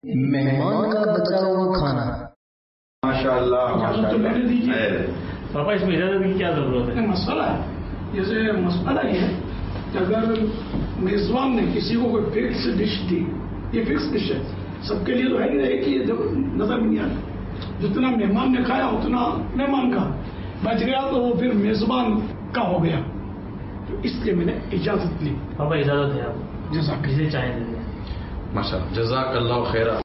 मेहमान का बचा हुआ खाना। माशाअल्लाह माशाअल्लाह। पापा इसमें इजाजत की क्या जरूरत है? मसला है, जैसे मसला ये है कि अगर मेजबान ने किसी को कोई फिक्स डिश दी, ये फिक्स डिश है सबके लिए, तो है नहीं एक ही नजर नहीं आता, जितना मेहमान ने खाया उतना मेहमान का बच गया तो वो फिर मेजबान का हो गया, तो इसलिए मैंने इजाजत ली। पापा इजाजत है, आप जैसा किसे चाहे माशाअल्लाह, जज़ाकल्लाह खैरा।